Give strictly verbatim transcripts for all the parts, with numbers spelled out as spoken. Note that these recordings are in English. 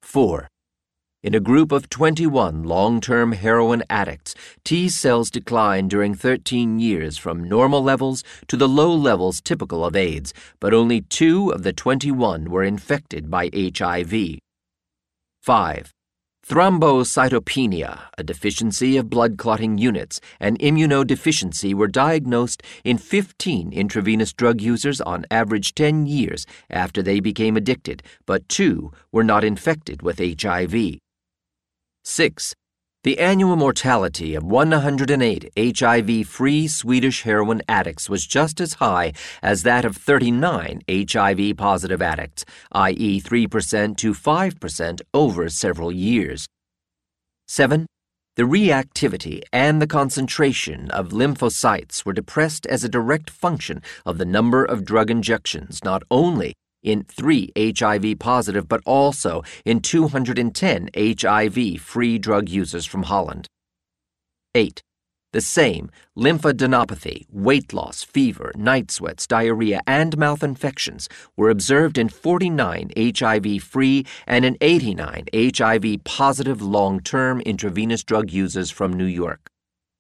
Four. In a group of twenty-one long-term heroin addicts, T cells declined during thirteen years from normal levels to the low levels typical of AIDS, but only two of the twenty-one were infected by H I V. Five. Thrombocytopenia, a deficiency of blood clotting units, and immunodeficiency were diagnosed in fifteen intravenous drug users on average ten years after they became addicted, but two were not infected with H I V. Six. The annual mortality of one hundred eight H I V-free Swedish heroin addicts was just as high as that of thirty-nine H I V-positive addicts, that is three percent to five percent over several years. Seven. The reactivity and the concentration of lymphocytes were depressed as a direct function of the number of drug injections, not only in three H I V-positive, but also in two hundred ten H I V-free drug users from Holland. Eight. The same lymphadenopathy, weight loss, fever, night sweats, diarrhea, and mouth infections were observed in forty-nine H I V-free and in eighty-nine H I V-positive long-term intravenous drug users from New York.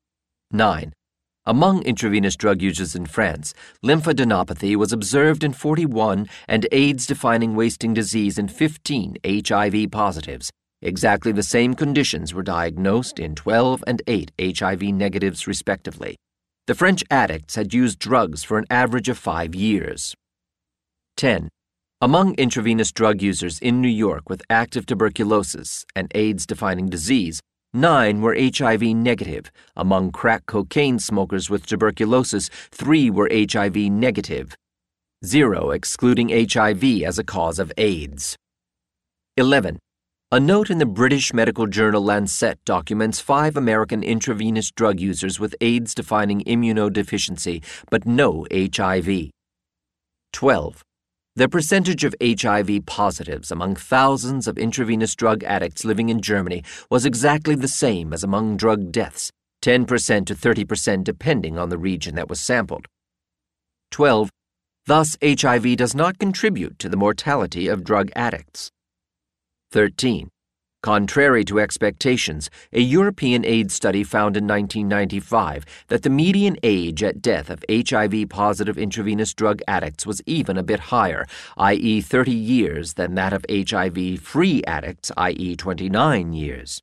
Nine. Among intravenous drug users in France, lymphadenopathy was observed in forty-one and AIDS-defining wasting disease in fifteen H I V positives. Exactly the same conditions were diagnosed in twelve and eight H I V negatives, respectively. The French addicts had used drugs for an average of five years. Ten. Among intravenous drug users in New York with active tuberculosis and AIDS-defining disease, nine were H I V negative. Among crack cocaine smokers with tuberculosis, three were H I V negative. Zero excluding H I V as a cause of AIDS. Eleven. A note in the British medical journal Lancet documents five American intravenous drug users with AIDS-defining immunodeficiency, but no H I V. Twelve. The percentage of H I V positives among thousands of intravenous drug addicts living in Germany was exactly the same as among drug deaths, ten percent to thirty percent depending on the region that was sampled. Twelve. Thus, H I V does not contribute to the mortality of drug addicts. Thirteen. Contrary to expectations, a European AIDS study found in nineteen ninety-five that the median age at death of H I V-positive intravenous drug addicts was even a bit higher, that is thirty years, than that of H I V-free addicts, that is twenty-nine years.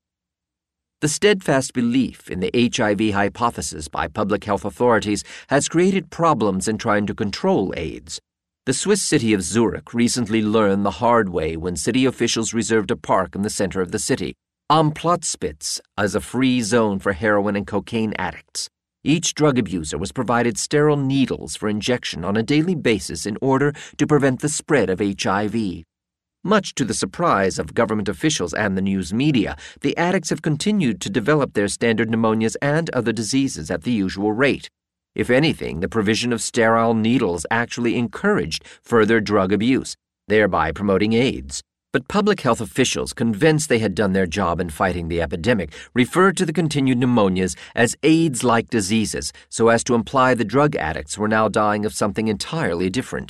The steadfast belief in the H I V hypothesis by public health authorities has created problems in trying to control AIDS. The Swiss city of Zurich recently learned the hard way when city officials reserved a park in the center of the city, Am Platzspitz, as a free zone for heroin and cocaine addicts. Each drug abuser was provided sterile needles for injection on a daily basis in order to prevent the spread of H I V. Much to the surprise of government officials and the news media, the addicts have continued to develop their standard pneumonias and other diseases at the usual rate. If anything, the provision of sterile needles actually encouraged further drug abuse, thereby promoting AIDS. But public health officials, convinced they had done their job in fighting the epidemic, referred to the continued pneumonias as AIDS-like diseases, so as to imply the drug addicts were now dying of something entirely different.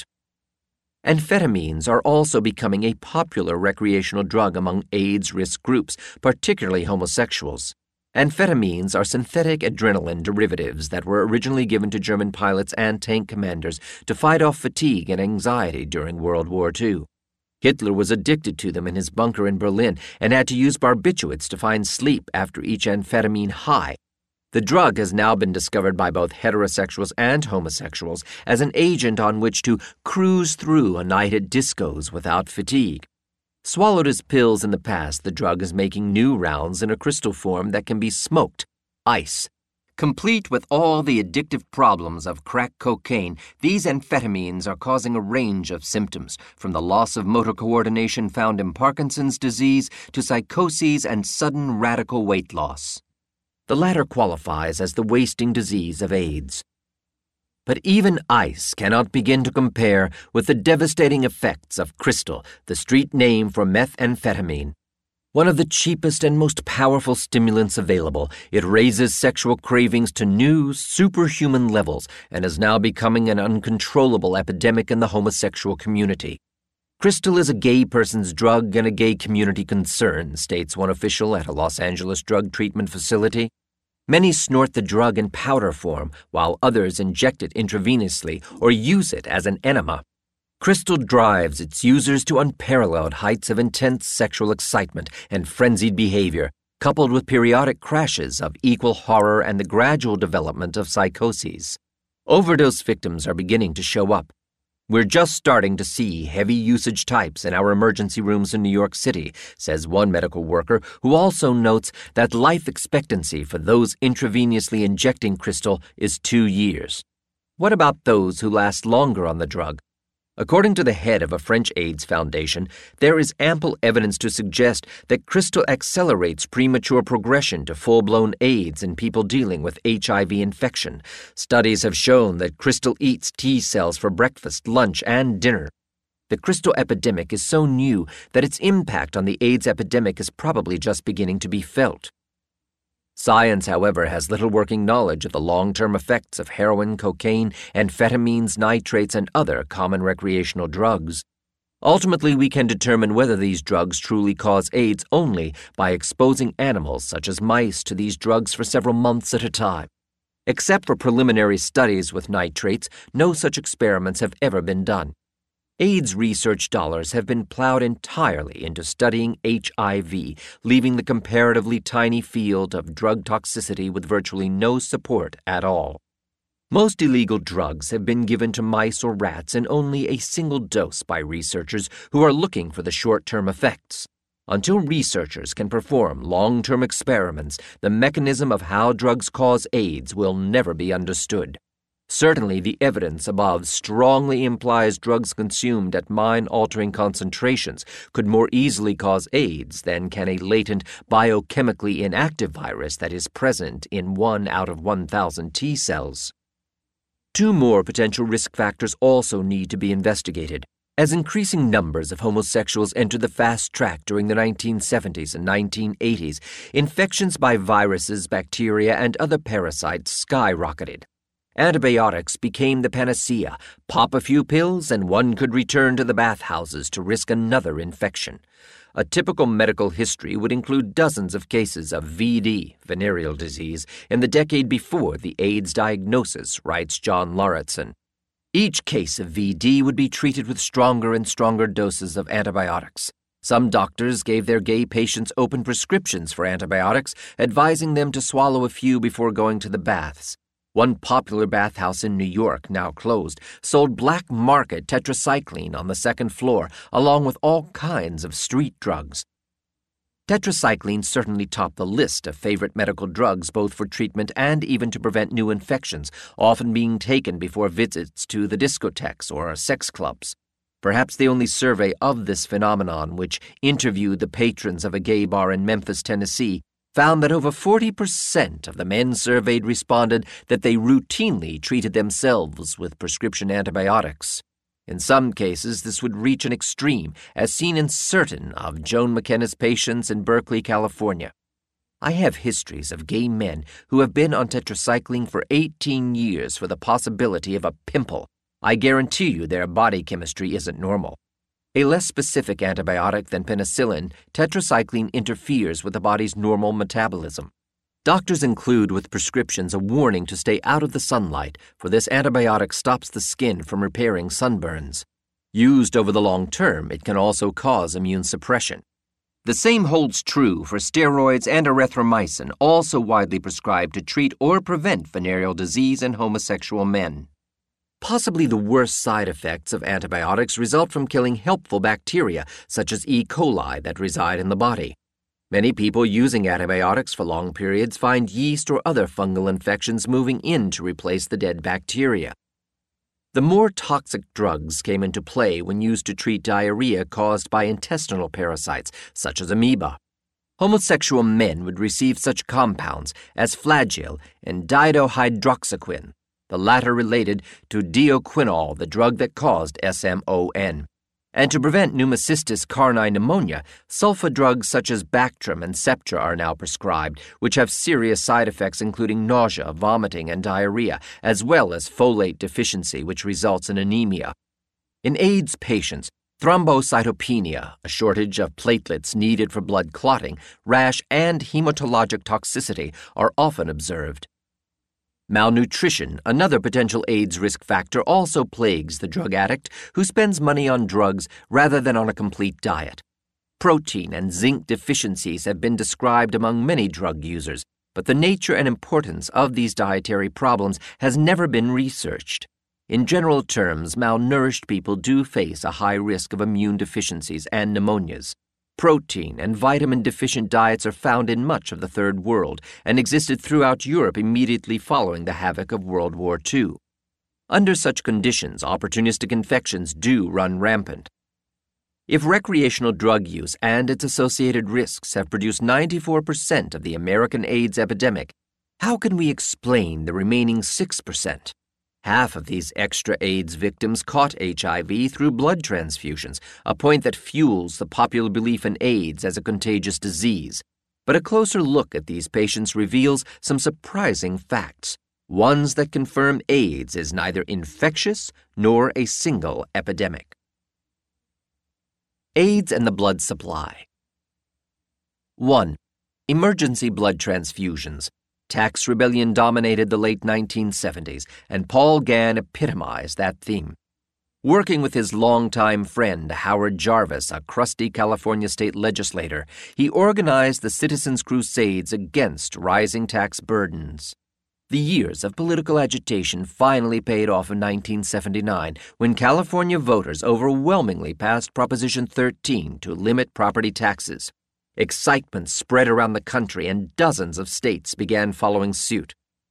Amphetamines are also becoming a popular recreational drug among AIDS risk groups, particularly homosexuals. Amphetamines are synthetic adrenaline derivatives that were originally given to German pilots and tank commanders to fight off fatigue and anxiety during World War Two. Hitler was addicted to them in his bunker in Berlin and had to use barbiturates to find sleep after each amphetamine high. The drug has now been discovered by both heterosexuals and homosexuals as an agent on which to cruise through a night at discos without fatigue. Swallowed as pills in the past, the drug is making new rounds in a crystal form that can be smoked, ice. Complete with all the addictive problems of crack cocaine, these amphetamines are causing a range of symptoms, from the loss of motor coordination found in Parkinson's disease to psychoses and sudden radical weight loss. The latter qualifies as the wasting disease of AIDS. But even ice cannot begin to compare with the devastating effects of crystal, the street name for methamphetamine. One of the cheapest and most powerful stimulants available, it raises sexual cravings to new, superhuman levels and is now becoming an uncontrollable epidemic in the homosexual community. Crystal is a gay person's drug and a gay community concern, states one official at a Los Angeles drug treatment facility. Many snort the drug in powder form, while others inject it intravenously or use it as an enema. Crystal drives its users to unparalleled heights of intense sexual excitement and frenzied behavior, coupled with periodic crashes of equal horror and the gradual development of psychoses. Overdose victims are beginning to show up. We're just starting to see heavy usage types in our emergency rooms in New York City, says one medical worker, who also notes that life expectancy for those intravenously injecting crystal is two years. What about those who last longer on the drug? According to the head of a French AIDS foundation, there is ample evidence to suggest that crystal accelerates premature progression to full-blown AIDS in people dealing with H I V infection. Studies have shown that crystal eats T cells for breakfast, lunch, and dinner. The crystal epidemic is so new that its impact on the AIDS epidemic is probably just beginning to be felt. Science, however, has little working knowledge of the long-term effects of heroin, cocaine, amphetamines, nitrates, and other common recreational drugs. Ultimately, we can determine whether these drugs truly cause AIDS only by exposing animals, such as mice, to these drugs for several months at a time. Except for preliminary studies with nitrates, no such experiments have ever been done. AIDS research dollars have been plowed entirely into studying H I V, leaving the comparatively tiny field of drug toxicity with virtually no support at all. Most illegal drugs have been given to mice or rats in only a single dose by researchers who are looking for the short-term effects. Until researchers can perform long-term experiments, the mechanism of how drugs cause AIDS will never be understood. Certainly, the evidence above strongly implies drugs consumed at mind-altering concentrations could more easily cause AIDS than can a latent, biochemically inactive virus that is present in one out of one thousand T cells. Two more potential risk factors also need to be investigated. As increasing numbers of homosexuals entered the fast track during the nineteen seventies and nineteen eighties, infections by viruses, bacteria, and other parasites skyrocketed. Antibiotics became the panacea. Pop a few pills and one could return to the bathhouses to risk another infection. A typical medical history would include dozens of cases of V D, venereal disease, in the decade before the AIDS diagnosis, writes John Lauritsen. Each case of V D would be treated with stronger and stronger doses of antibiotics. Some doctors gave their gay patients open prescriptions for antibiotics, advising them to swallow a few before going to the baths. One popular bathhouse in New York, now closed, sold black market tetracycline on the second floor, along with all kinds of street drugs. Tetracycline certainly topped the list of favorite medical drugs both for treatment and even to prevent new infections, often being taken before visits to the discotheques or sex clubs. Perhaps the only survey of this phenomenon, which interviewed the patrons of a gay bar in Memphis, Tennessee, found that over forty percent of the men surveyed responded that they routinely treated themselves with prescription antibiotics. In some cases, this would reach an extreme, as seen in certain of Joan McKenna's patients in Berkeley, California. I have histories of gay men who have been on tetracycline for eighteen years for the possibility of a pimple. I guarantee you their body chemistry isn't normal. A less specific antibiotic than penicillin, tetracycline interferes with the body's normal metabolism. Doctors include with prescriptions a warning to stay out of the sunlight, for this antibiotic stops the skin from repairing sunburns. Used over the long term, it can also cause immune suppression. The same holds true for steroids and erythromycin, also widely prescribed to treat or prevent venereal disease in homosexual men. Possibly the worst side effects of antibiotics result from killing helpful bacteria, such as E. coli, that reside in the body. Many people using antibiotics for long periods find yeast or other fungal infections moving in to replace the dead bacteria. The more toxic drugs came into play when used to treat diarrhea caused by intestinal parasites, such as amoeba. Homosexual men would receive such compounds as Flagyl and dihydroxyquin, the latter related to dioquinol, the drug that caused S M O N. And to prevent pneumocystis carinii pneumonia, sulfa drugs such as Bactrim and Septra are now prescribed, which have serious side effects including nausea, vomiting, and diarrhea, as well as folate deficiency, which results in anemia. In AIDS patients, Thrombocytopenia, a shortage of platelets needed for blood clotting, rash, and hematologic toxicity are often observed. Malnutrition, another potential AIDS risk factor, also plagues the drug addict who spends money on drugs rather than on a complete diet. Protein and zinc deficiencies have been described among many drug users, but the nature and importance of these dietary problems has never been researched. In general terms, malnourished people do face a high risk of immune deficiencies and pneumonias. Protein and vitamin-deficient diets are found in much of the Third World and existed throughout Europe immediately following the havoc of World War Two. Under such conditions, opportunistic infections do run rampant. If recreational drug use and its associated risks have produced ninety-four percent of the American AIDS epidemic, how can we explain the remaining six percent? Half of these extra AIDS victims caught H I V through blood transfusions, a point that fuels the popular belief in AIDS as a contagious disease. But a closer look at these patients reveals some surprising facts, ones that confirm AIDS is neither infectious nor a single epidemic. AIDS and the blood supply. one. Emergency blood transfusions. Tax rebellion dominated the late nineteen seventies, and Paul Gahn epitomized that theme. Working with his longtime friend Howard Jarvis, a crusty California state legislator, he organized the Citizens' Crusades against rising tax burdens. The years of political agitation finally paid off in nineteen seventy-nine when California voters overwhelmingly passed Proposition thirteen to limit property taxes. Excitement spread around the country and dozens of states began following suit.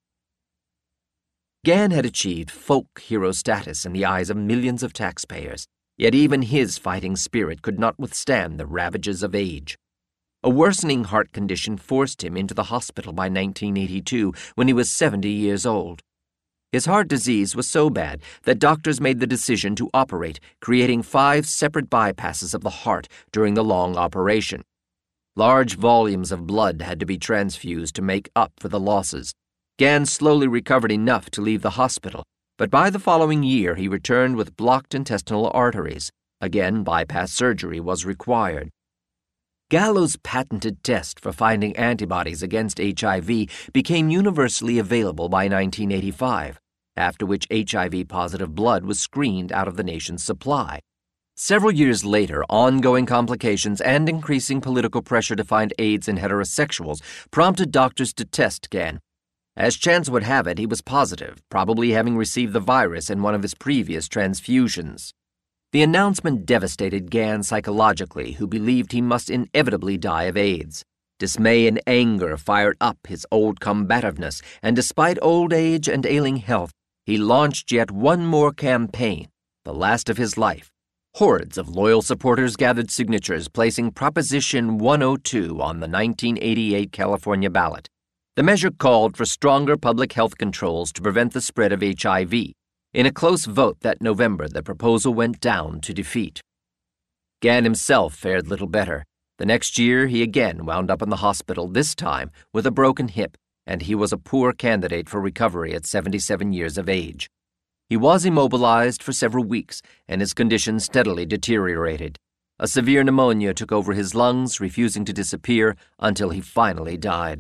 Gahn had achieved folk hero status in the eyes of millions of taxpayers, yet even his fighting spirit could not withstand the ravages of age. A worsening heart condition forced him into the hospital by nineteen eighty-two when he was seventy years old. His heart disease was so bad that doctors made the decision to operate, creating five separate bypasses of the heart during the long operation. Large volumes of blood had to be transfused to make up for the losses. Gahn slowly recovered enough to leave the hospital, but by the following year he returned with blocked intestinal arteries. Again, bypass surgery was required. Gallo's patented test for finding antibodies against H I V became universally available by nineteen eighty-five, after which H I V-positive blood was screened out of the nation's supply. Several years later, ongoing complications and increasing political pressure to find AIDS in heterosexuals prompted doctors to test Gahn. As chance would have it, he was positive, probably having received the virus in one of his previous transfusions. The announcement devastated Gahn psychologically, who believed he must inevitably die of AIDS. Dismay and anger fired up his old combativeness, and despite old age and ailing health, he launched yet one more campaign, the last of his life. Hordes of loyal supporters gathered signatures placing Proposition one oh two on the nineteen eighty-eight California ballot. The measure called for stronger public health controls to prevent the spread of H I V. In a close vote that November, the proposal went down to defeat. Gahn himself fared little better. The next year, he again wound up in the hospital, this time with a broken hip, and he was a poor candidate for recovery at seventy-seven years of age. He was immobilized for several weeks, and his condition steadily deteriorated. A severe pneumonia took over his lungs, refusing to disappear until he finally died.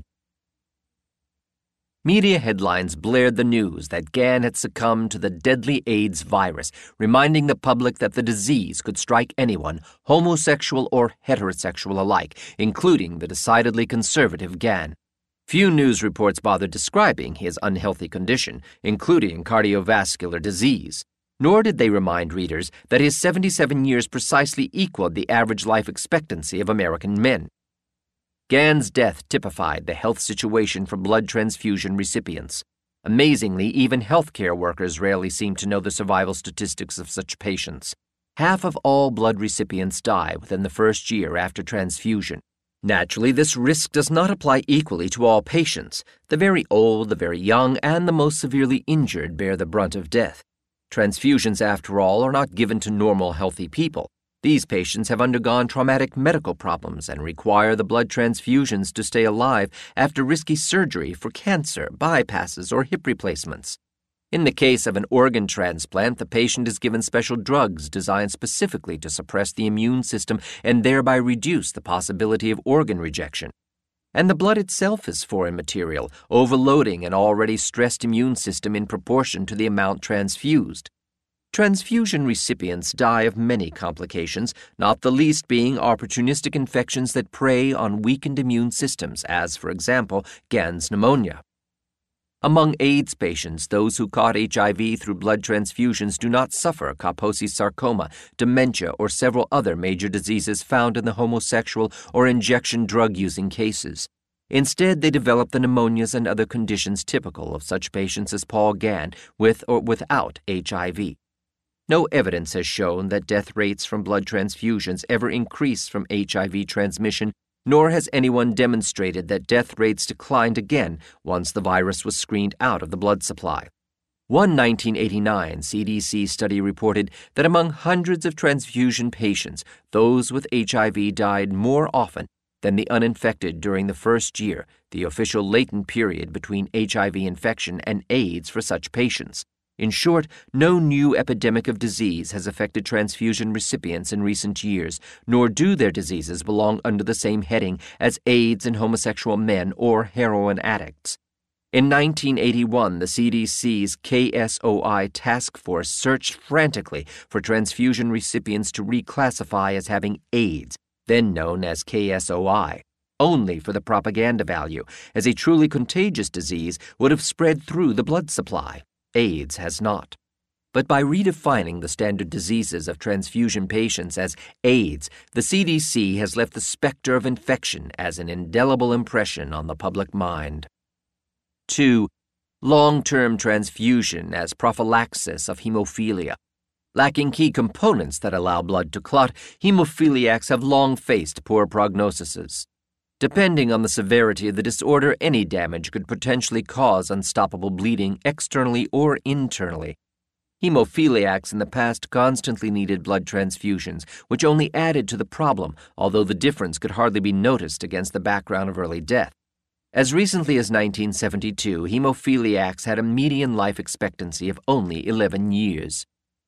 Media headlines blared the news that Gahn had succumbed to the deadly AIDS virus, reminding the public that the disease could strike anyone, homosexual or heterosexual alike, including the decidedly conservative Gahn. Few news reports bothered describing his unhealthy condition, including cardiovascular disease. Nor did they remind readers that his seventy-seven years precisely equaled the average life expectancy of American men. Gahn's death typified the health situation for blood transfusion recipients. Amazingly, even healthcare workers rarely seem to know the survival statistics of such patients. Half of all blood recipients die within the first year after transfusion. Naturally, this risk does not apply equally to all patients. The very old, the very young, and the most severely injured bear the brunt of death. Transfusions, after all, are not given to normal, healthy people. These patients have undergone traumatic medical problems and require the blood transfusions to stay alive after risky surgery for cancer, bypasses, or hip replacements. In the case of an organ transplant, the patient is given special drugs designed specifically to suppress the immune system and thereby reduce the possibility of organ rejection. And the blood itself is foreign material, overloading an already stressed immune system in proportion to the amount transfused. Transfusion recipients die of many complications, not the least being opportunistic infections that prey on weakened immune systems, as, for example, Gans pneumonia. Among AIDS patients, those who caught H I V through blood transfusions do not suffer Kaposi sarcoma, dementia, or several other major diseases found in the homosexual or injection drug-using cases. Instead, they develop the pneumonias and other conditions typical of such patients as Paul Gann, with or without H I V. No evidence has shown that death rates from blood transfusions ever increase from H I V transmission, nor has anyone demonstrated that death rates declined again once the virus was screened out of the blood supply. One nineteen eighty-nine C D C study reported that among hundreds of transfusion patients, those with H I V died more often than the uninfected during the first year, the official latent period between H I V infection and AIDS for such patients. In short, no new epidemic of disease has affected transfusion recipients in recent years, nor do their diseases belong under the same heading as AIDS in homosexual men or heroin addicts. In nineteen eighty-one, the C D C's K S O I task force searched frantically for transfusion recipients to reclassify as having AIDS, then known as K S O I, only for the propaganda value, as a truly contagious disease would have spread through the blood supply. AIDS has not. But by redefining the standard diseases of transfusion patients as AIDS, the C D C has left the specter of infection as an indelible impression on the public mind. two. Long-term transfusion as prophylaxis of hemophilia. Lacking key components that allow blood to clot, hemophiliacs have long faced poor prognoses. Depending on the severity of the disorder, any damage could potentially cause unstoppable bleeding externally or internally. Hemophiliacs in the past constantly needed blood transfusions, which only added to the problem, although the difference could hardly be noticed against the background of early death. As recently as nineteen seventy-two, hemophiliacs had a median life expectancy of only eleven years.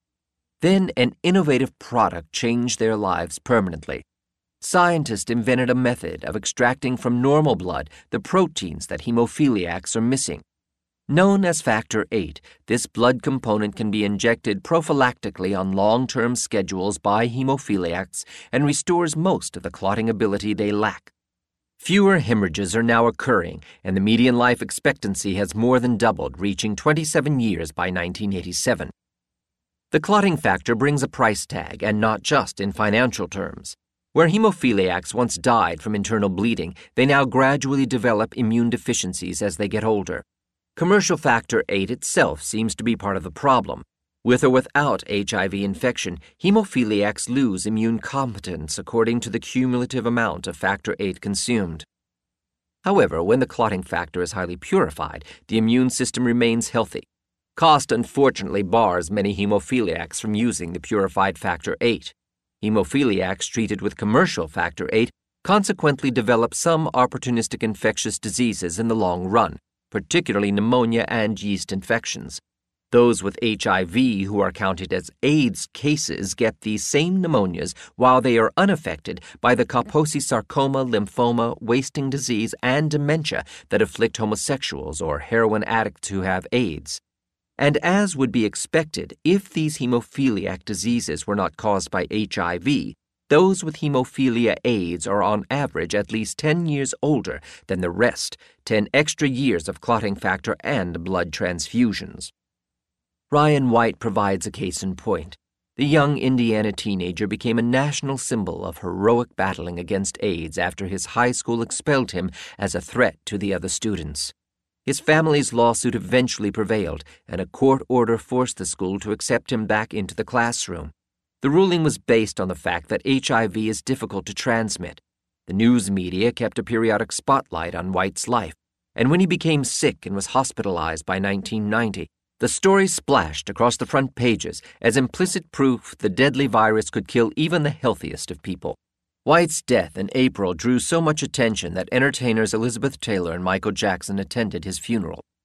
Then an innovative product changed their lives permanently. Scientists invented a method of extracting from normal blood the proteins that hemophiliacs are missing. Known as Factor eight, this blood component can be injected prophylactically on long-term schedules by hemophiliacs and restores most of the clotting ability they lack. Fewer hemorrhages are now occurring, and the median life expectancy has more than doubled, reaching twenty-seven years by nineteen eighty-seven. The clotting factor brings a price tag, and not just in financial terms. Where hemophiliacs once died from internal bleeding, they now gradually develop immune deficiencies as they get older. Commercial Factor eight itself seems to be part of the problem. With or without H I V infection, hemophiliacs lose immune competence according to the cumulative amount of Factor eight consumed. However, when the clotting factor is highly purified, the immune system remains healthy. Cost unfortunately bars many hemophiliacs from using the purified Factor eight. Hemophiliacs treated with commercial Factor eight consequently develop some opportunistic infectious diseases in the long run, particularly pneumonia and yeast infections. Those with H I V who are counted as AIDS cases get these same pneumonias while they are unaffected by the Kaposi sarcoma, lymphoma, wasting disease, and dementia that afflict homosexuals or heroin addicts who have AIDS. And as would be expected, if these hemophiliac diseases were not caused by H I V, those with hemophilia AIDS are on average at least ten years older than the rest, ten extra years of clotting factor and blood transfusions. Ryan White provides a case in point. The young Indiana teenager became a national symbol of heroic battling against AIDS after his high school expelled him as a threat to the other students. His family's lawsuit eventually prevailed, and a court order forced the school to accept him back into the classroom. The ruling was based on the fact that H I V is difficult to transmit. The news media kept a periodic spotlight on White's life, and when he became sick and was hospitalized by nineteen ninety, the story splashed across the front pages as implicit proof the deadly virus could kill even the healthiest of people. White's death in April drew so much attention that entertainers Elizabeth Taylor and Michael Jackson attended his funeral.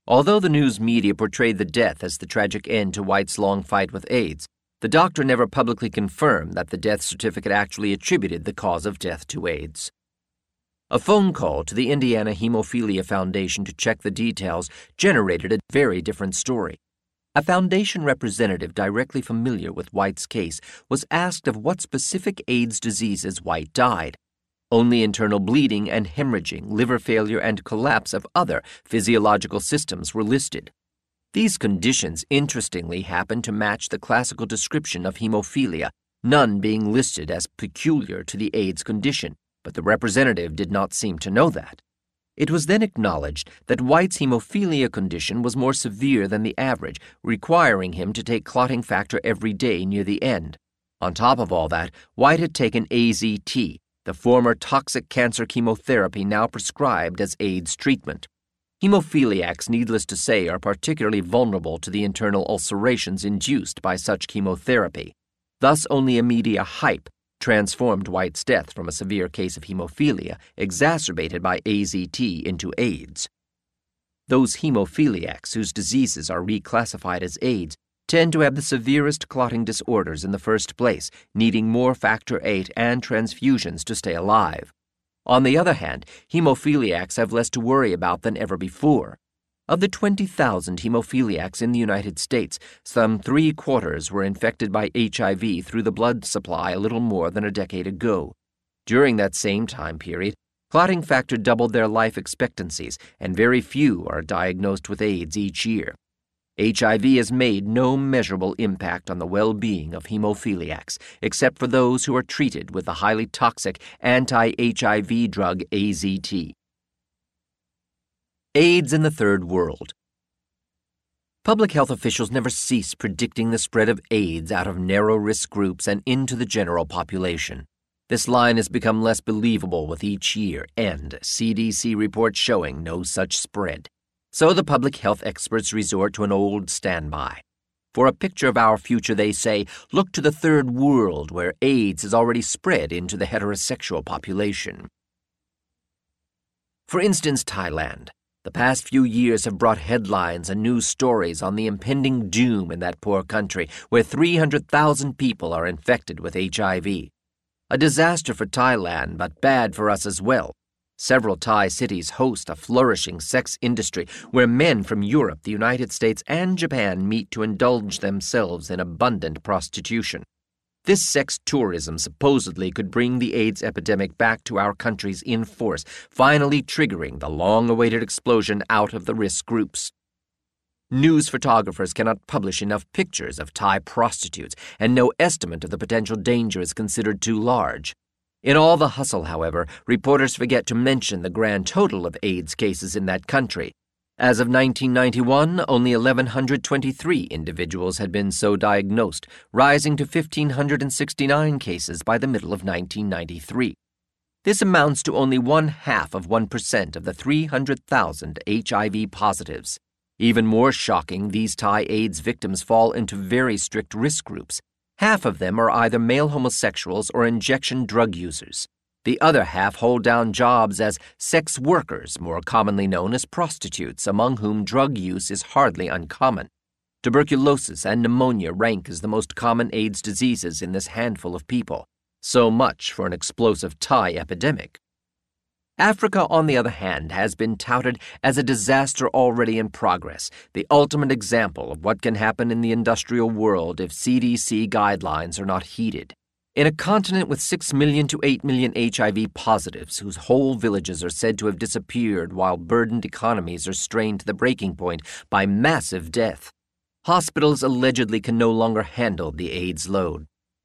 Although the news media portrayed the death as the tragic end to White's long fight with AIDS, the doctor never publicly confirmed that the death certificate actually attributed the cause of death to AIDS. A phone call to the Indiana Hemophilia Foundation to check the details generated a very different story. A foundation representative directly familiar with White's case was asked of what specific AIDS diseases White died. Only internal bleeding and hemorrhaging, liver failure, and collapse of other physiological systems were listed. These conditions, interestingly, happened to match the classical description of hemophilia, none being listed as peculiar to the AIDS condition, but the representative did not seem to know that. It was then acknowledged that White's hemophilia condition was more severe than the average, requiring him to take clotting factor every day near the end. On top of all that, White had taken A Z T, the former toxic cancer chemotherapy now prescribed as AIDS treatment. Hemophiliacs, needless to say, are particularly vulnerable to the internal ulcerations induced by such chemotherapy. Thus, only a media hype transformed White's death from a severe case of hemophilia, exacerbated by A Z T, into AIDS. Those hemophiliacs whose diseases are reclassified as AIDS tend to have the severest clotting disorders in the first place, needing more factor eight and transfusions to stay alive. On the other hand, hemophiliacs have less to worry about than ever before. Of the twenty thousand hemophiliacs in the United States, some three-quarters were infected by H I V through the blood supply a little more than a decade ago. During that same time period, clotting factor doubled their life expectancies, and very few are diagnosed with AIDS each year. H I V has made no measurable impact on the well-being of hemophiliacs, except for those who are treated with the highly toxic anti-H I V drug A Z T. AIDS in the Third World. Public health officials never cease predicting the spread of AIDS out of narrow risk groups and into the general population. This line has become less believable with each year, and C D C reports showing no such spread. So the public health experts resort to an old standby. For a picture of our future, they say, look to the Third World, where AIDS has already spread into the heterosexual population. For instance, Thailand. The past few years have brought headlines and news stories on the impending doom in that poor country, where three hundred thousand people are infected with H I V. A disaster for Thailand, but bad for us as well. Several Thai cities host a flourishing sex industry where men from Europe, the United States, and Japan meet to indulge themselves in abundant prostitution. This sex tourism supposedly could bring the AIDS epidemic back to our countries in force, finally triggering the long-awaited explosion out of the risk groups. News photographers cannot publish enough pictures of Thai prostitutes, and no estimate of the potential danger is considered too large. In all the hustle, however, reporters forget to mention the grand total of AIDS cases in that country. As of nineteen ninety-one, only one thousand one hundred twenty-three individuals had been so diagnosed, rising to one thousand five hundred sixty-nine cases by the middle of nineteen ninety-three. This amounts to only one-half of one percent of the three hundred thousand H I V positives. Even more shocking, these Thai AIDS victims fall into very strict risk groups. Half of them are either male homosexuals or injection drug users. The other half hold down jobs as sex workers, more commonly known as prostitutes, among whom drug use is hardly uncommon. Tuberculosis and pneumonia rank as the most common AIDS diseases in this handful of people. So much for an explosive Thai epidemic. Africa, on the other hand, has been touted as a disaster already in progress, the ultimate example of what can happen in the industrial world if C D C guidelines are not heeded. In a continent with six million to eight million H I V positives, whose whole villages are said to have disappeared while burdened economies are strained to the breaking point by massive death, hospitals allegedly can no longer handle the AIDS load.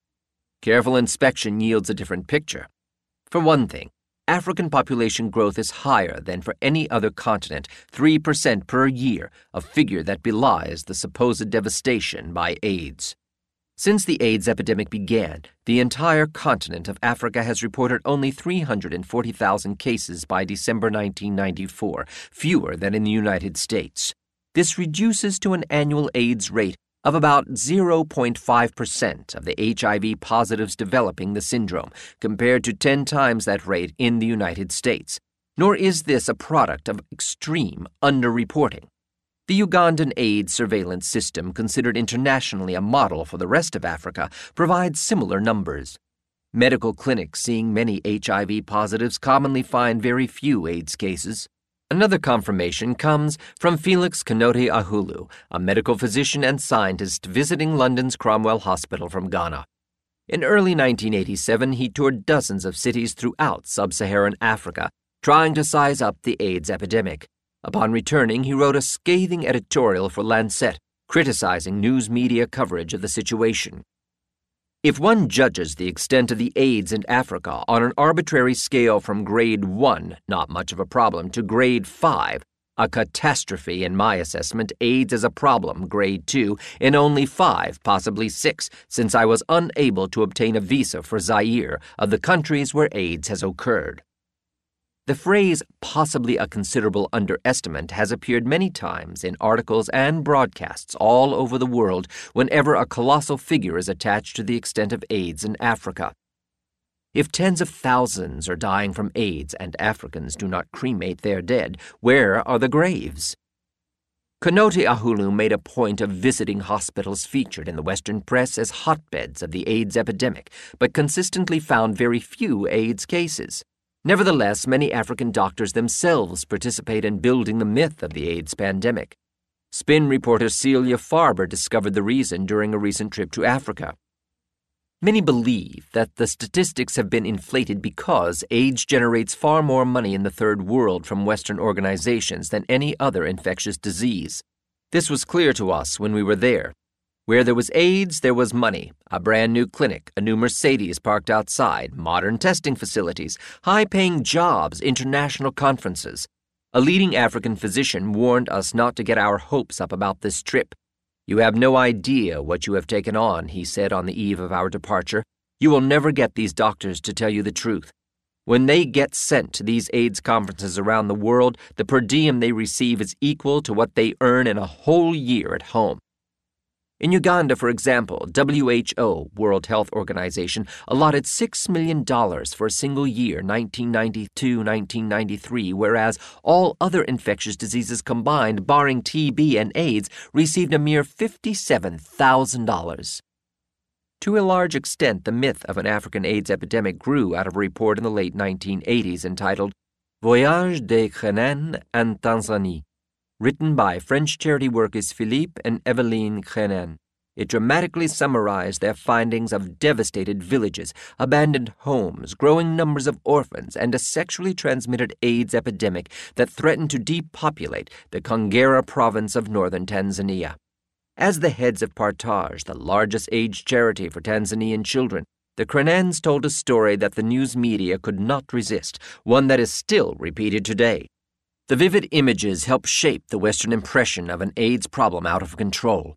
Careful inspection yields a different picture. For one thing, African population growth is higher than for any other continent, three percent per year, a figure that belies the supposed devastation by AIDS. Since the AIDS epidemic began, the entire continent of Africa has reported only three hundred forty thousand cases by December nineteen ninety-four, fewer than in the United States. This reduces to an annual AIDS rate of about zero point five percent of the H I V positives developing the syndrome, compared to ten times that rate in the United States. Nor is this a product of extreme underreporting. The Ugandan AIDS surveillance system, considered internationally a model for the rest of Africa, provides similar numbers. Medical clinics seeing many H I V positives commonly find very few AIDS cases. Another confirmation comes from Felix Kanote Ahulu, a medical physician and scientist visiting London's Cromwell Hospital from Ghana. In early nineteen eighty-seven, he toured dozens of cities throughout sub-Saharan Africa, trying to size up the AIDS epidemic. Upon returning, he wrote a scathing editorial for Lancet, criticizing news media coverage of the situation. If one judges the extent of the AIDS in Africa on an arbitrary scale from grade one, not much of a problem, to grade five, a catastrophe in my assessment, AIDS is a problem, grade two, in only five, possibly six, since I was unable to obtain a visa for Zaire, of the countries where AIDS has occurred. The phrase, possibly a considerable underestimate, has appeared many times in articles and broadcasts all over the world whenever a colossal figure is attached to the extent of AIDS in Africa. If tens of thousands are dying from AIDS and Africans do not cremate their dead, where are the graves? Kanote Ahulu made a point of visiting hospitals featured in the Western press as hotbeds of the AIDS epidemic, but consistently found very few AIDS cases. Nevertheless, many African doctors themselves participate in building the myth of the AIDS pandemic. Spin reporter Celia Farber discovered the reason during a recent trip to Africa. Many believe that the statistics have been inflated because AIDS generates far more money in the Third World from Western organizations than any other infectious disease. This was clear to us when we were there. Where there was AIDS, there was money, a brand new clinic, a new Mercedes parked outside, modern testing facilities, high-paying jobs, international conferences. A leading African physician warned us not to get our hopes up about this trip. "You have no idea what you have taken on," he said on the eve of our departure. "You will never get these doctors to tell you the truth. When they get sent to these AIDS conferences around the world, the per diem they receive is equal to what they earn in a whole year at home." In Uganda, for example, W H O, World Health Organization, allotted six million dollars for a single year, nineteen ninety-two to nineteen ninety-three, whereas all other infectious diseases combined, barring T B and AIDS, received a mere fifty-seven thousand dollars. To a large extent, the myth of an African AIDS epidemic grew out of a report in the late nineteen eighties entitled Voyage de Krennen en Tanzanie, written by French charity workers Philippe and Eveline Krennen. It dramatically summarized their findings of devastated villages, abandoned homes, growing numbers of orphans, and a sexually transmitted AIDS epidemic that threatened to depopulate the Kagera province of northern Tanzania. As the heads of Partage, the largest AIDS charity for Tanzanian children, the Krenens told a story that the news media could not resist, one that is still repeated today. The vivid images help shape the Western impression of an AIDS problem out of control.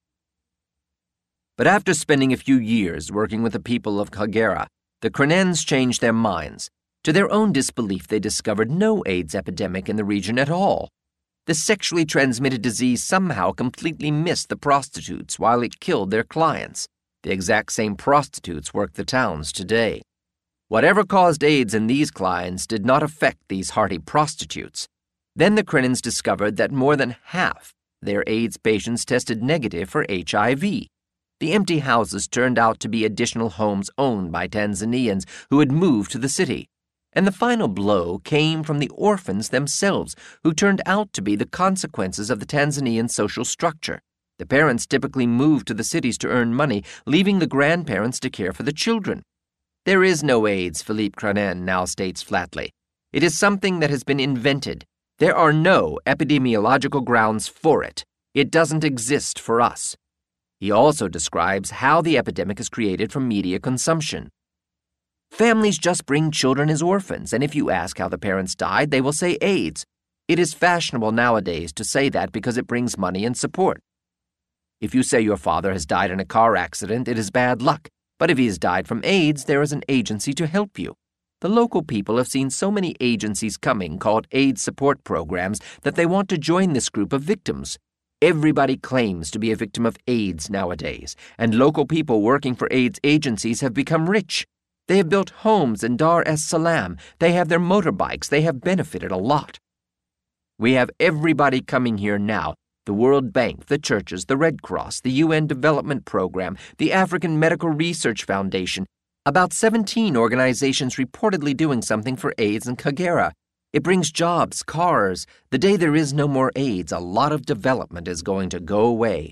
But after spending a few years working with the people of Kagera, the Krenens changed their minds. To their own disbelief, they discovered no AIDS epidemic in the region at all. The sexually transmitted disease somehow completely missed the prostitutes while it killed their clients. The exact same prostitutes work the towns today. Whatever caused AIDS in these clients did not affect these hardy prostitutes. Then the Krenens discovered that more than half their AIDS patients tested negative for H I V. The empty houses turned out to be additional homes owned by Tanzanians who had moved to the city. And the final blow came from the orphans themselves, who turned out to be the consequences of the Tanzanian social structure. The parents typically moved to the cities to earn money, leaving the grandparents to care for the children. There is no AIDS, Philippe Krennen now states flatly. It is something that has been invented. There are no epidemiological grounds for it. It doesn't exist for us. He also describes how the epidemic is created from media consumption. Families just bring children as orphans, and if you ask how the parents died, they will say AIDS. It is fashionable nowadays to say that because it brings money and support. If you say your father has died in a car accident, it is bad luck. But if he has died from AIDS, there is an agency to help you. The local people have seen so many agencies coming called AIDS support programs that they want to join this group of victims. Everybody claims to be a victim of AIDS nowadays, and local people working for AIDS agencies have become rich. They have built homes in Dar es Salaam. They have their motorbikes. They have benefited a lot. We have everybody coming here now The World Bank, the churches, the Red Cross, the U N Development Program, the African Medical Research Foundation. About seventeen organizations reportedly doing something for AIDS and Kagera. It brings jobs, cars. The day there is no more AIDS, a lot of development is going to go away.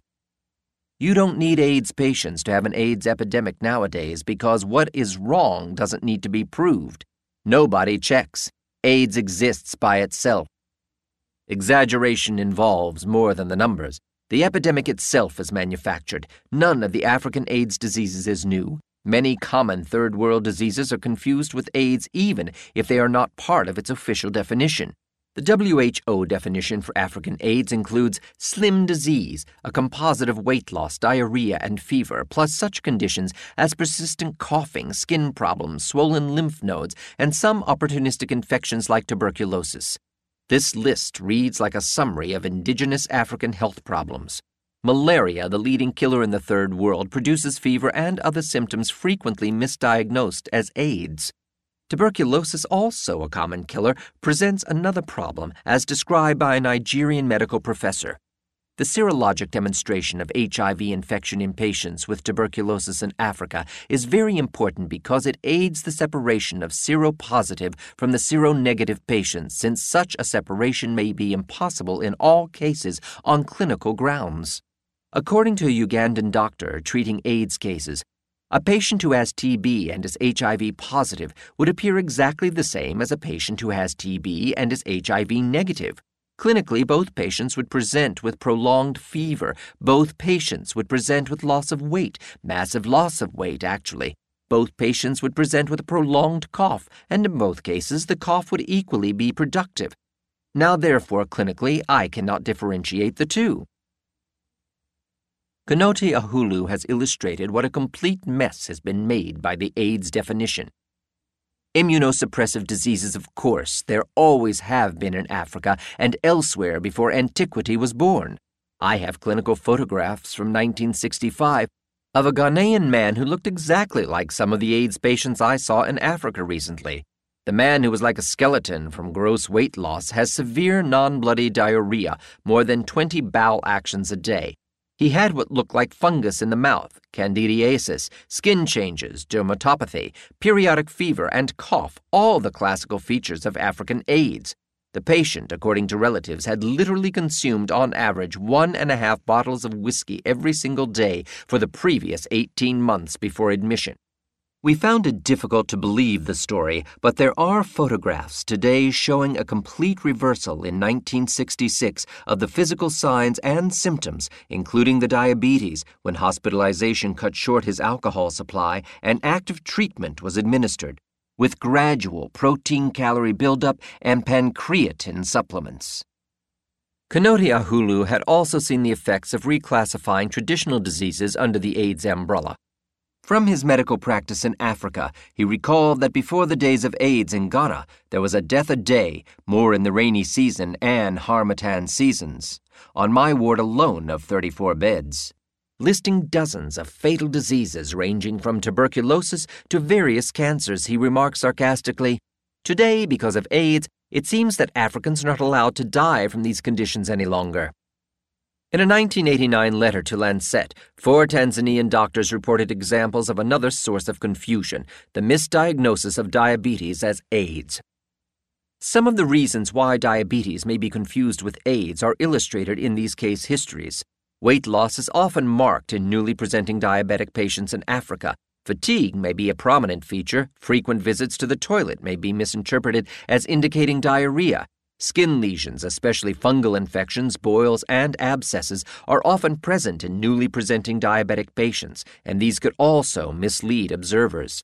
You don't need AIDS patients to have an AIDS epidemic nowadays because what is wrong doesn't need to be proved. Nobody checks. AIDS exists by itself. Exaggeration involves more than the numbers. The epidemic itself is manufactured. None of the African AIDS diseases is new. Many common third world diseases are confused with AIDS even if they are not part of its official definition. The W H O definition for African AIDS includes slim disease, a composite of weight loss, diarrhea, and fever, plus such conditions as persistent coughing, skin problems, swollen lymph nodes, and some opportunistic infections like tuberculosis. This list reads like a summary of indigenous African health problems. Malaria, the leading killer in the third world, produces fever and other symptoms frequently misdiagnosed as AIDS. Tuberculosis, also a common killer, presents another problem, as described by a Nigerian medical professor. The serologic demonstration of H I V infection in patients with tuberculosis in Africa is very important because it aids the separation of seropositive from the seronegative patients, since such a separation may be impossible in all cases on clinical grounds. According to a Ugandan doctor treating AIDS cases, a patient who has T B and is H I V positive would appear exactly the same as a patient who has T B and is H I V negative. Clinically, both patients would present with prolonged fever. Both patients would present with loss of weight, massive loss of weight, actually. Both patients would present with a prolonged cough, and in both cases, the cough would equally be productive. Now, therefore, clinically, I cannot differentiate the two. Konoti Ahulu has illustrated what a complete mess has been made by the AIDS definition. Immunosuppressive diseases, of course, there always have been in Africa and elsewhere before antiquity was born. I have clinical photographs from nineteen sixty-five of a Ghanaian man who looked exactly like some of the AIDS patients I saw in Africa recently. The man who was like a skeleton from gross weight loss has severe non-bloody diarrhea, more than twenty bowel actions a day. He had what looked like fungus in the mouth, candidiasis, skin changes, dermatopathy, periodic fever, and cough, all the classical features of African AIDS. The patient, according to relatives, had literally consumed on average one and a half bottles of whiskey every single day for the previous eighteen months before admission. We found it difficult to believe the story, but there are photographs today showing a complete reversal in nineteen sixty-six of the physical signs and symptoms, including the diabetes, when hospitalization cut short his alcohol supply and active treatment was administered, with gradual protein-calorie buildup and pancreatin supplements. Konoti Ahulu had also seen the effects of reclassifying traditional diseases under the AIDS umbrella. From his medical practice in Africa, he recalled that before the days of AIDS in Ghana, there was a death a day, more in the rainy season and harmattan seasons, on my ward alone of thirty-four beds, listing dozens of fatal diseases ranging from tuberculosis to various cancers. He remarked sarcastically, "Today, because of AIDS, it seems that Africans are not allowed to die from these conditions any longer." In a nineteen eighty-nine letter to Lancet, four Tanzanian doctors reported examples of another source of confusion, the misdiagnosis of diabetes as AIDS. Some of the reasons why diabetes may be confused with AIDS are illustrated in these case histories. Weight loss is often marked in newly presenting diabetic patients in Africa. Fatigue may be a prominent feature. Frequent visits to the toilet may be misinterpreted as indicating diarrhea. Skin lesions, especially fungal infections, boils, and abscesses, are often present in newly presenting diabetic patients, and these could also mislead observers.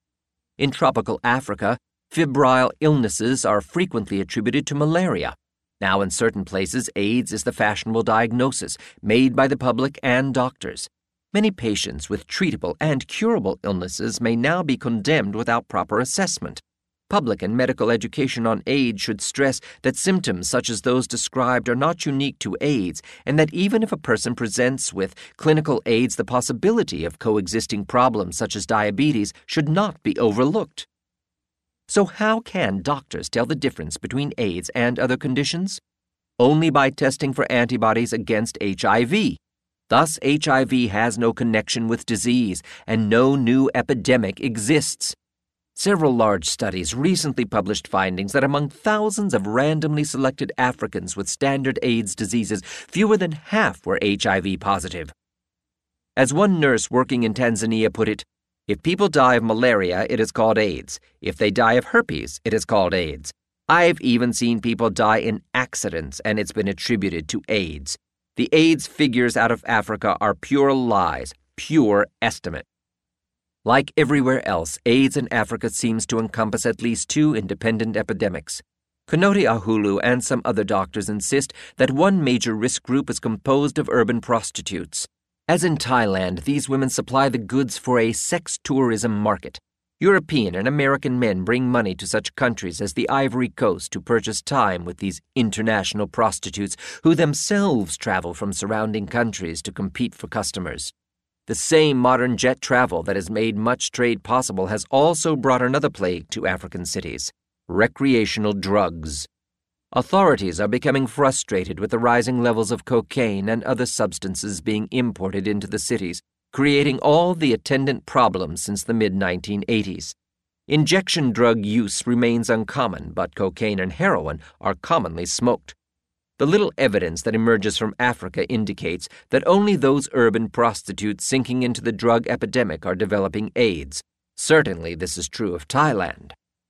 In tropical Africa, febrile illnesses are frequently attributed to malaria. Now, in certain places, AIDS is the fashionable diagnosis made by the public and doctors. Many patients with treatable and curable illnesses may now be condemned without proper assessment. Public and medical education on AIDS should stress that symptoms such as those described are not unique to AIDS, and that even if a person presents with clinical AIDS, the possibility of coexisting problems such as diabetes should not be overlooked. So how can doctors tell the difference between AIDS and other conditions? only by testing for antibodies against H I V. Thus, H I V has no connection with disease, and no new epidemic exists. Several large studies recently published findings that among thousands of randomly selected Africans with standard AIDS diseases, fewer than half were H I V positive. As one nurse working in Tanzania put it, "If people die of malaria, it is called AIDS. If they die of herpes, it is called AIDS. I've even seen people die in accidents, and it's been attributed to AIDS. The AIDS figures out of Africa are pure lies, pure estimate." Like everywhere else, AIDS in Africa seems to encompass at least two independent epidemics. Konoti Ahulu and some other doctors insist that one major risk group is composed of urban prostitutes. As in Thailand, these women supply the goods for a sex tourism market. European and American men bring money to such countries as the Ivory Coast to purchase time with these international prostitutes who themselves travel from surrounding countries to compete for customers. The same modern jet travel that has made much trade possible has also brought another plague to African cities: recreational drugs. Authorities are becoming frustrated with the rising levels of cocaine and other substances being imported into the cities, creating all the attendant problems since the mid nineteen eighties. Injection drug use remains uncommon, but cocaine and heroin are commonly smoked. The little evidence that emerges from Africa indicates that only those urban prostitutes sinking into the drug epidemic are developing AIDS. Certainly this is true of Thailand.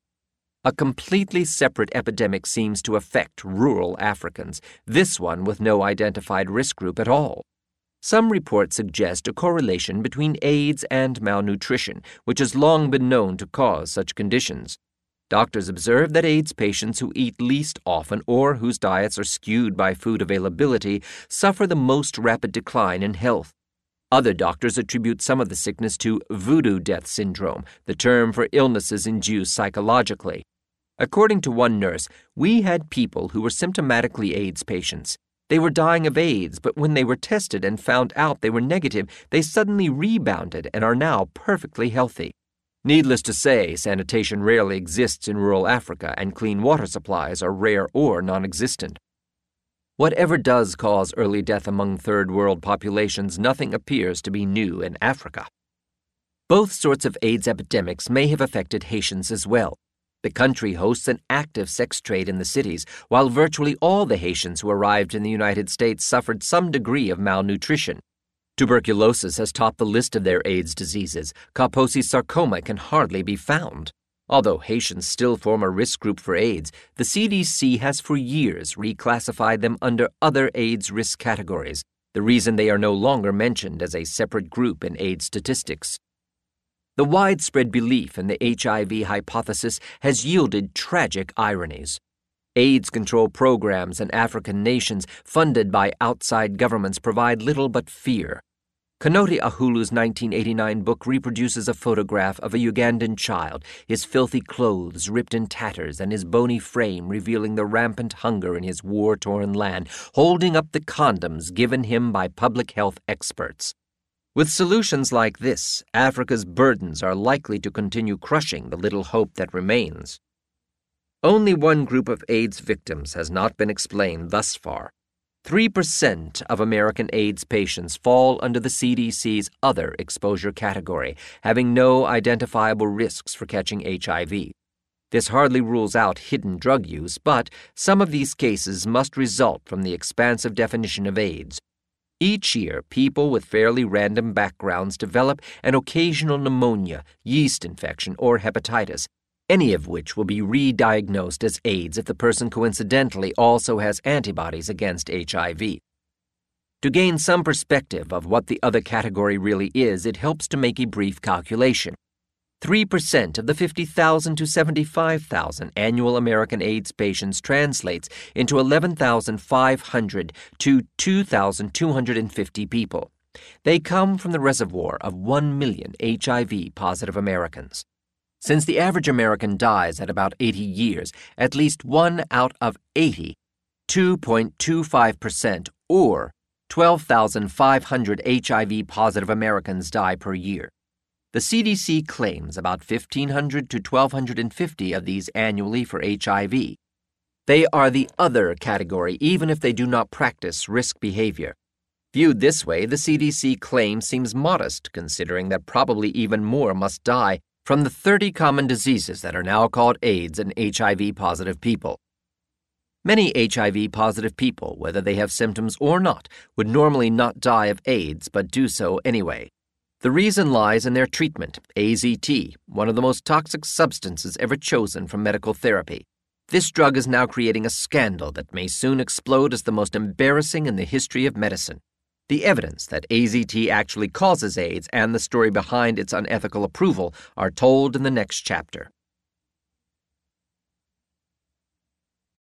A completely separate epidemic seems to affect rural Africans, this one with no identified risk group at all. Some reports suggest a correlation between AIDS and malnutrition, which has long been known to cause such conditions. Doctors observe that AIDS patients who eat least often or whose diets are skewed by food availability suffer the most rapid decline in health. Other doctors attribute some of the sickness to voodoo death syndrome, the term for illnesses induced psychologically. According to one nurse, "We had people who were symptomatically AIDS patients. They were dying of AIDS, but when they were tested and found out they were negative, they suddenly rebounded and are now perfectly healthy." Needless to say, sanitation rarely exists in rural Africa, and clean water supplies are rare or non-existent. Whatever does cause early death among third world populations, nothing appears to be new in Africa. Both sorts of AIDS epidemics may have affected Haitians as well. The country hosts an active sex trade in the cities, while virtually all the Haitians who arrived in the United States suffered some degree of malnutrition. Tuberculosis has topped the list of their AIDS diseases. Kaposi sarcoma can hardly be found. Although Haitians still form a risk group for AIDS, the C D C has for years reclassified them under other AIDS risk categories, the reason they are no longer mentioned as a separate group in AIDS statistics. The widespread belief in the H I V hypothesis has yielded tragic ironies. AIDS control programs in African nations funded by outside governments provide little but fear. Konoti Ahulu's nineteen eighty-nine book reproduces a photograph of a Ugandan child, his filthy clothes ripped in tatters and his bony frame revealing the rampant hunger in his war-torn land, holding up the condoms given him by public health experts. With solutions like this, Africa's burdens are likely to continue crushing the little hope that remains. Only one group of AIDS victims has not been explained thus far. Three percent of American AIDS patients fall under the C D C's other exposure category, having no identifiable risks for catching H I V. This hardly rules out hidden drug use, but some of these cases must result from the expansive definition of AIDS. Each year, people with fairly random backgrounds develop an occasional pneumonia, yeast infection, or hepatitis, any of which will be re-diagnosed as AIDS if the person coincidentally also has antibodies against H I V. To gain some perspective of what the other category really is, it helps to make a brief calculation. three percent of the fifty thousand to seventy-five thousand annual American AIDS patients translates into eleven thousand five hundred to two thousand two hundred fifty people. They come from the reservoir of one million H I V-positive Americans. Since the average American dies at about eighty years, at least one out of eighty, two point two five percent, or twelve thousand five hundred H I V-positive Americans die per year. The C D C claims about fifteen hundred to twelve fifty of these annually for H I V. They are the other category, even if they do not practice risk behavior. Viewed this way, the C D C claim seems modest, considering that probably even more must die from the thirty common diseases that are now called AIDS in H I V-positive people. Many H I V-positive people, whether they have symptoms or not, would normally not die of AIDS, but do so anyway. The reason lies in their treatment, A Z T, one of the most toxic substances ever chosen for medical therapy. This drug is now creating a scandal that may soon explode as the most embarrassing in the history of medicine. The evidence that A Z T actually causes AIDS and the story behind its unethical approval are told in the next chapter.